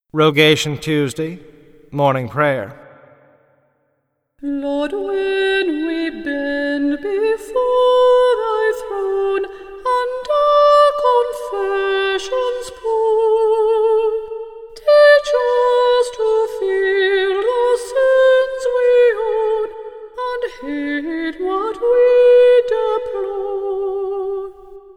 Rogation Tuesday, Morning Prayer. Lord, when we bend before thy throne and our confessions pour, teach us to feel the sins we own and hate what we deplore.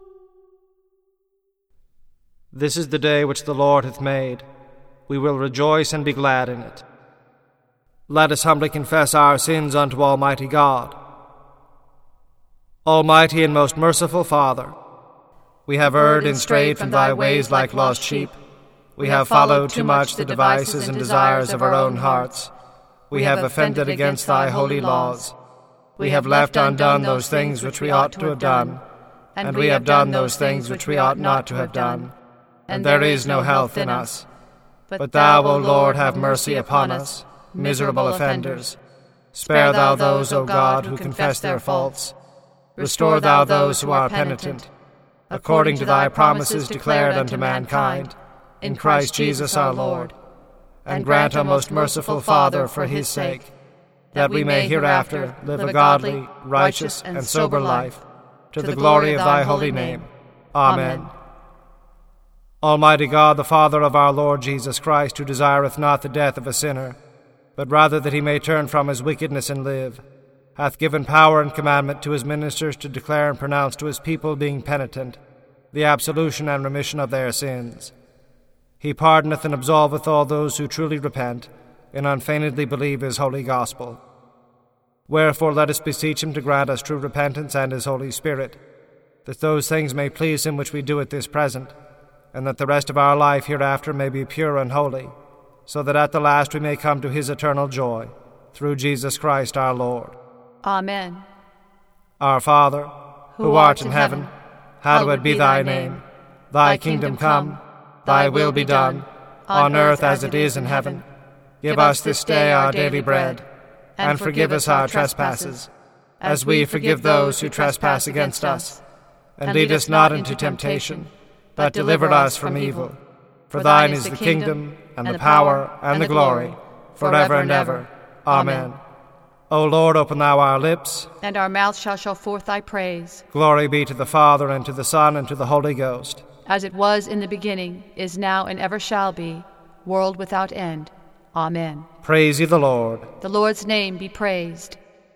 This is the day which the Lord hath made. We will rejoice and be glad in it. Let us humbly confess our sins unto Almighty God. Almighty and most merciful Father, we have erred and strayed from thy ways like lost sheep. We have followed too much the devices and desires of our own hearts. We have offended against thy holy laws. We have left undone those things which we ought to have done, and we have done those things which we ought not to have done. And there is no health in us. But thou, O Lord, have mercy upon us, miserable offenders. Spare thou those, O God, who confess their faults. Restore thou those who are penitent, according to thy promises declared unto mankind, in Christ Jesus our Lord. And grant, O most merciful Father, for his sake, that we may hereafter live a godly, righteous, and sober life, to the glory of thy holy name. Amen. Almighty God, the Father of our Lord Jesus Christ, who desireth not the death of a sinner, but rather that he may turn from his wickedness and live, hath given power and commandment to his ministers to declare and pronounce to his people, being penitent, the absolution and remission of their sins. He pardoneth and absolveth all those who truly repent, and unfeignedly believe his holy gospel. Wherefore let us beseech him to grant us true repentance and his Holy Spirit, that those things may please him which we do at this present, and that the rest of our life hereafter may be pure and holy, so that at the last we may come to his eternal joy, through Jesus Christ our Lord. Amen. Our Father, who art in heaven, hallowed be thy name. Thy kingdom come, thy will be done, on earth as it is in heaven. Give us this day our daily bread, and forgive us our trespasses, as we forgive those who trespass against us. And lead us not into temptation, but deliver us from evil. For thine is the kingdom, and the power, and the glory, forever and ever. Amen. O Lord, open thou our lips, and our mouth shall show forth thy praise. Glory be to the Father, and to the Son, and to the Holy Ghost. As it was in the beginning, is now, and ever shall be, world without end. Amen. Praise ye the Lord. The Lord's name be praised.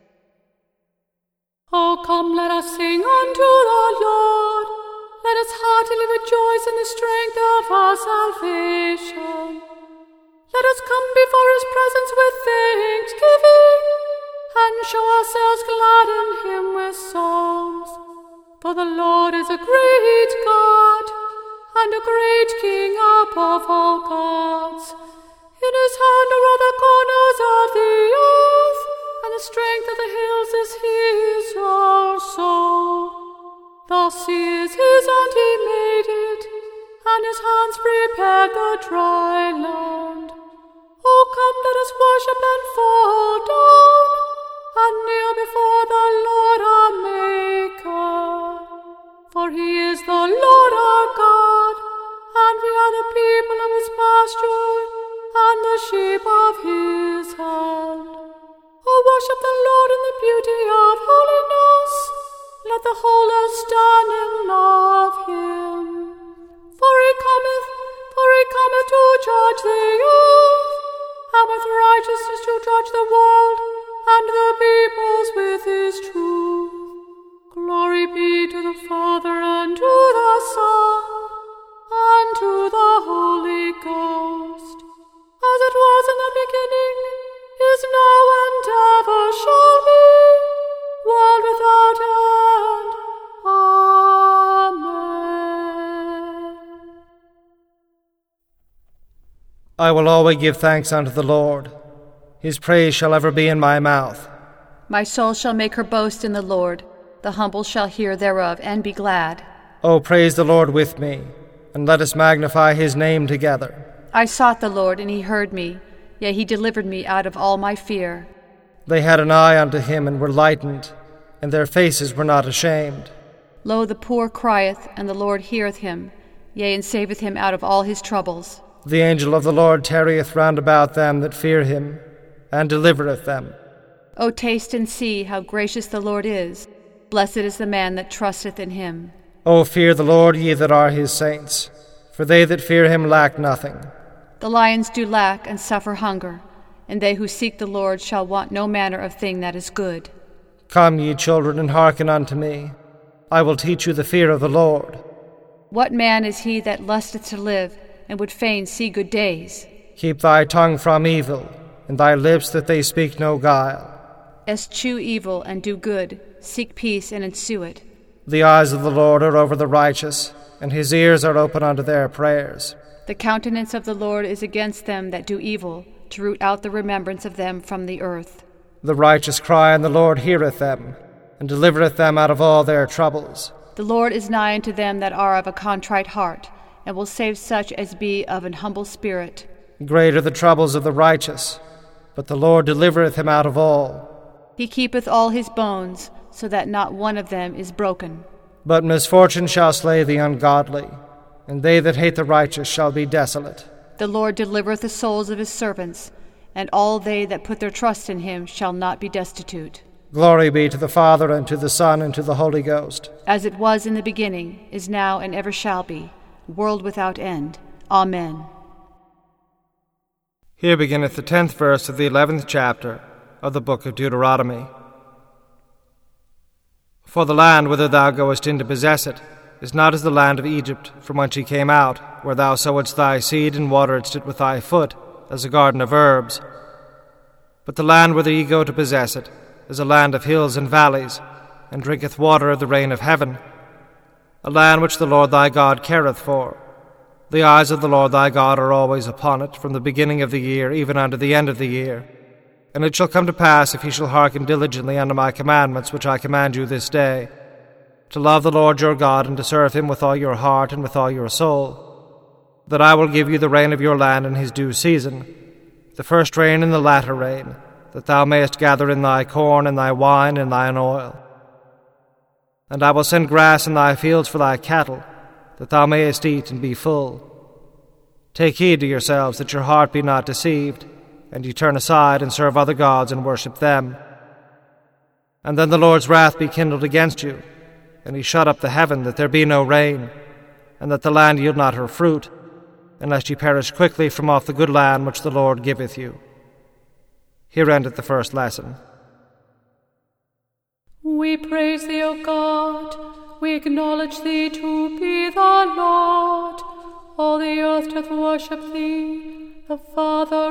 Oh, come, let us sing unto the Lord. Let us heartily rejoice in the strength of our salvation. Let us come before his presence with thanksgiving, and show ourselves glad in him with songs. For the Lord is a great God, and a great King above all gods. In his hand are all the corners of the earth, and the strength of the hills is his also. The sea is his, and he made it, and his hands prepared the dry land. Oh, come, let us worship and fall down, and kneel before the Lord our Maker. For he is the Lord our God, and we are the people of his pasture, and the sheep of his hand. Oh, worship the Lord in the beauty of holiness. Let the whole earth stand in love him. For he cometh to judge the earth, and with righteousness to judge the world, and the peoples with his truth. Glory be to the Father, and to the Son, and to the Holy Ghost, as it was in the beginning, is now, and ever shall be, world without end. Amen. I will always give thanks unto the Lord. His praise shall ever be in my mouth. My soul shall make her boast in the Lord. The humble shall hear thereof, and be glad. O praise the Lord with me, and let us magnify his name together. I sought the Lord, and he heard me. Yea, he delivered me out of all my fear. They had an eye unto him, and were lightened, and their faces were not ashamed. Lo, the poor crieth, and the Lord heareth him, yea, and saveth him out of all his troubles. The angel of the Lord tarrieth round about them that fear him, and delivereth them. O taste and see how gracious the Lord is. Blessed is the man that trusteth in him. O fear the Lord, ye that are his saints, for they that fear him lack nothing. The lions do lack and suffer hunger, and they who seek the Lord shall want no manner of thing that is good. Come, ye children, and hearken unto me. I will teach you the fear of the Lord. What man is he that lusteth to live, and would fain see good days? Keep thy tongue from evil, and thy lips that they speak no guile. Eschew evil and do good, seek peace and ensue it. The eyes of the Lord are over the righteous, and his ears are open unto their prayers. The countenance of the Lord is against them that do evil, to root out the remembrance of them from the earth. The righteous cry, and the Lord heareth them, and delivereth them out of all their troubles. The Lord is nigh unto them that are of a contrite heart, and will save such as be of an humble spirit. Great are the troubles of the righteous, but the Lord delivereth him out of all. He keepeth all his bones, so that not one of them is broken. But misfortune shall slay the ungodly, and they that hate the righteous shall be desolate. The Lord delivereth the souls of his servants, and all they that put their trust in him shall not be destitute. Glory be to the Father, and to the Son, and to the Holy Ghost. As it was in the beginning, is now, and ever shall be, world without end. Amen. Here beginneth the 10th verse of the 11th chapter of the book of Deuteronomy. For the land whither thou goest in to possess it is not as the land of Egypt, from whence ye came out, where thou sowedst thy seed and wateredst it with thy foot, as a garden of herbs. But the land whither ye go to possess it is a land of hills and valleys, and drinketh water of the rain of heaven, a land which the Lord thy God careth for. The eyes of the Lord thy God are always upon it, from the beginning of the year even unto the end of the year. And it shall come to pass, if ye shall hearken diligently unto my commandments which I command you this day, to love the Lord your God, and to serve him with all your heart and with all your soul, that I will give you the rain of your land in his due season, the first rain and the latter rain, that thou mayest gather in thy corn and thy wine and thine oil. And I will send grass in thy fields for thy cattle, that thou mayest eat and be full. Take heed to yourselves that your heart be not deceived, and ye turn aside and serve other gods and worship them. And then the Lord's wrath be kindled against you, and he shut up the heaven, that there be no rain, and that the land yield not her fruit, unless ye perish quickly from off the good land which the Lord giveth you. Here endeth the first lesson. We praise thee, O God. We acknowledge thee to be the Lord. All the earth doth worship thee, the Father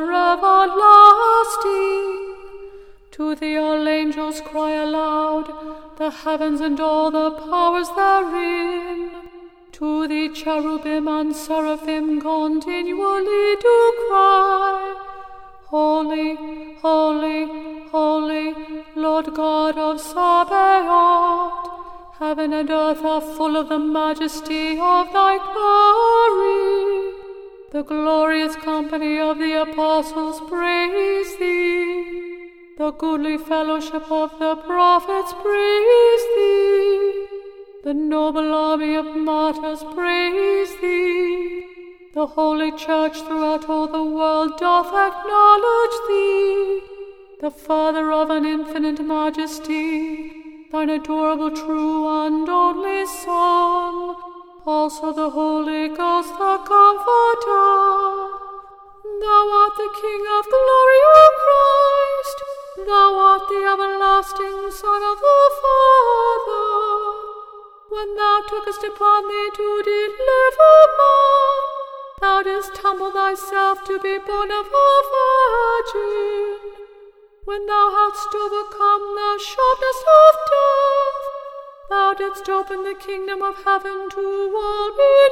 everlasting. To thee all angels cry aloud, the heavens and all the powers therein. To thee cherubim and seraphim continually do cry, Holy, holy, holy, Lord God of Sabaoth. Heaven and earth are full of the majesty of thy glory. The glorious company of the apostles praise thee. The goodly fellowship of the prophets praise thee. The noble army of martyrs praise thee. The holy church throughout all the world doth acknowledge thee. The Father of an infinite majesty, thine adorable, true, and only Son, also the Holy Ghost, the Comforter. Thou art the King of glory, O Christ. Thou art the everlasting Son of the Father. When thou tookest upon thee to deliver man, thou didst humble thyself to be born of a virgin. When thou hadst overcome the sharpness of death, thou didst open the kingdom of heaven to all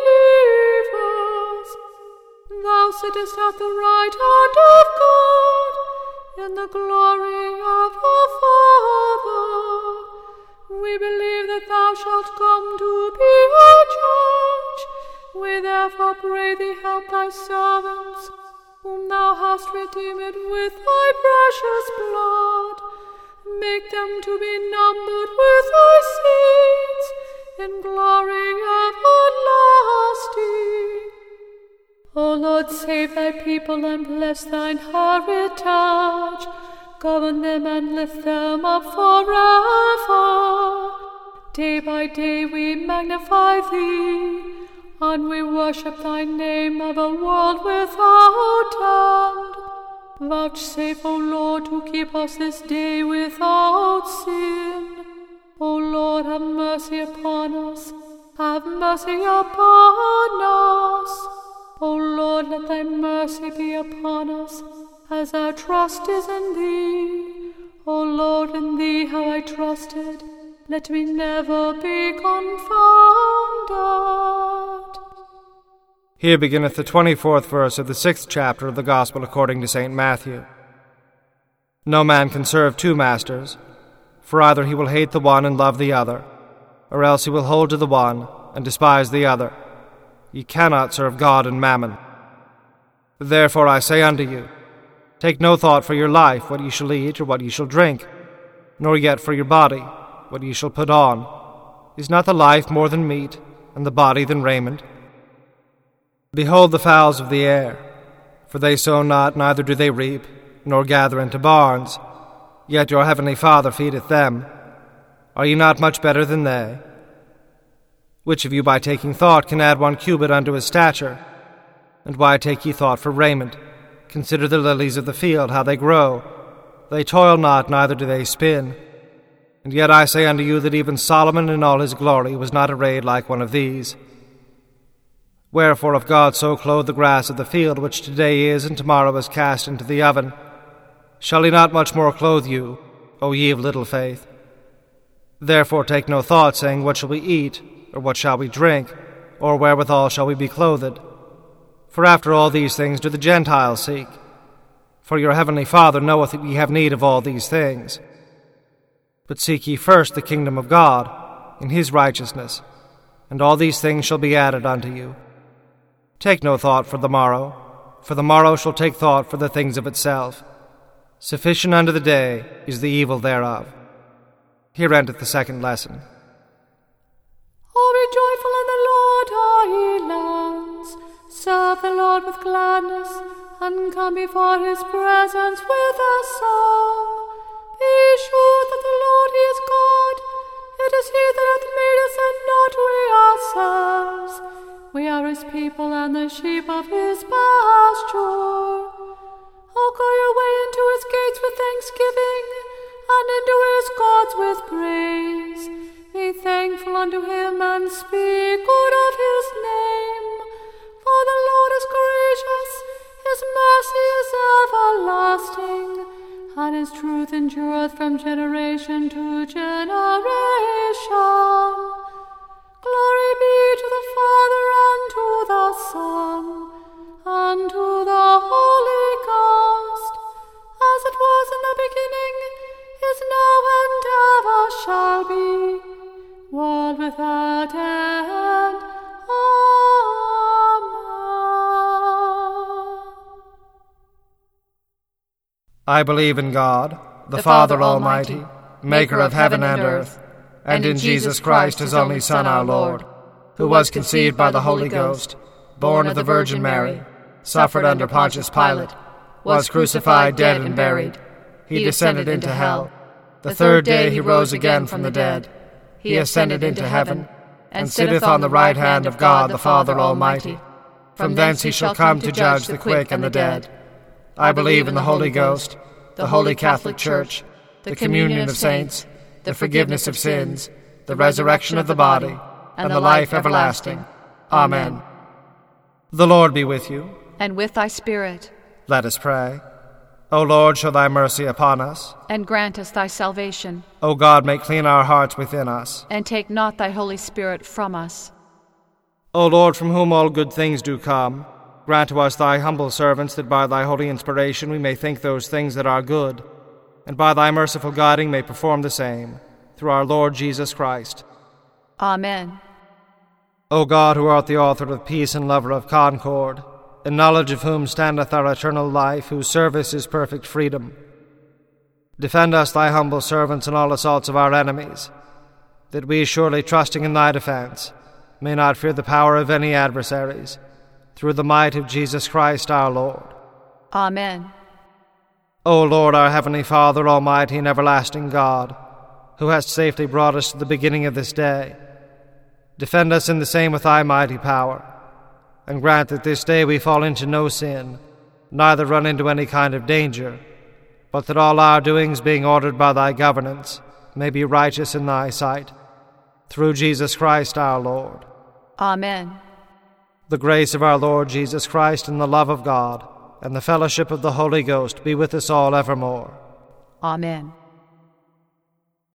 believers. Thou sittest at the right hand of God, in the glory of the Father. We believe that thou shalt come to be our judge. We therefore pray thee, help thy servants, whom thou hast redeemed with thy precious blood. Make them to be numbered with thy saints in glory everlasting. O Lord, save thy people and bless thine heritage. Govern them and lift them up forever. Day by day we magnify thee, and we worship thy name of a world without end. Vouchsafe, O Lord, to keep us this day without sin. O Lord, have mercy upon us. Have mercy upon us. O Lord, let thy mercy be upon us, as our trust is in thee. O Lord, in thee have I trusted. Let me never be confounded. Here beginneth the 24th verse of the 6th chapter of the Gospel according to St. Matthew. No man can serve two masters, for either he will hate the one and love the other, or else he will hold to the one and despise the other. Ye cannot serve God and mammon. Therefore I say unto you, take no thought for your life, what ye shall eat or what ye shall drink, nor yet for your body, what ye shall put on. Is not the life more than meat, and the body than raiment? Behold the fowls of the air, for they sow not, neither do they reap, nor gather into barns, yet your heavenly Father feedeth them. Are ye not much better than they? Which of you by taking thought can add 1 cubit unto his stature? And why take ye thought for raiment? Consider the lilies of the field, how they grow. They toil not, neither do they spin. And yet I say unto you that even Solomon in all his glory was not arrayed like one of these. Wherefore if God so clothe the grass of the field, which today is and tomorrow is cast into the oven, shall he not much more clothe you, O ye of little faith? Therefore take no thought, saying, what shall we eat, or what shall we drink, or wherewithal shall we be clothed? For after all these things do the Gentiles seek. For your heavenly Father knoweth that ye have need of all these things. But seek ye first the kingdom of God, and his righteousness, and all these things shall be added unto you. Take no thought for the morrow shall take thought for the things of itself. Sufficient unto the day is the evil thereof. Here endeth the second lesson. O be joyful in the Lord, all ye lands. Serve the Lord with gladness, and come before his presence with a song. Be sure that the Lord, he is God. It is he that hath made us, and not we ourselves. We are his people, and the sheep of his pasture. O go your way into his gates with thanksgiving, and into his courts with praise. Be thankful unto him, and speak good of his name. For the Lord is gracious, his mercy is everlasting, and his truth endureth from generation to generation. Glory be to the Father, and to the Son, and to the Holy Ghost, as it was in the beginning, is now, and ever shall be, world without end. Amen. I believe in God, the Father Almighty, maker of heaven and earth, and in Jesus Christ, his only Son, our Lord, who was conceived by the Holy Ghost, born of the Virgin Mary, suffered under Pontius Pilate, was crucified, dead, and buried. He descended into hell. The third day he rose again from the dead. He ascended into heaven, and sitteth on the right hand of God the Father Almighty. From thence he shall come to judge the quick and the dead. I believe in the Holy Ghost, the Holy Catholic Church, the communion of saints, the forgiveness of sins, the resurrection of the body, and the life everlasting. Amen. The Lord be with you. And with thy spirit. Let us pray. O Lord, show thy mercy upon us. And grant us thy salvation. O God, make clean our hearts within us. And take not thy Holy Spirit from us. O Lord, from whom all good things do come, grant to us thy humble servants, that by thy holy inspiration we may think those things that are good, and by thy merciful guiding may perform the same, through our Lord Jesus Christ. Amen. O God, who art the author of peace and lover of concord, in knowledge of whom standeth our eternal life, whose service is perfect freedom, defend us, thy humble servants, in all assaults of our enemies, that we, surely trusting in thy defense, may not fear the power of any adversaries, through the might of Jesus Christ our Lord. Amen. O Lord, our heavenly Father, almighty and everlasting God, who hast safely brought us to the beginning of this day, defend us in the same with thy mighty power, and grant that this day we fall into no sin, neither run into any kind of danger, but that all our doings, being ordered by thy governance, may be righteous in thy sight, through Jesus Christ our Lord. Amen. The grace of our Lord Jesus Christ, and the love of God, and the fellowship of the Holy Ghost be with us all evermore. Amen.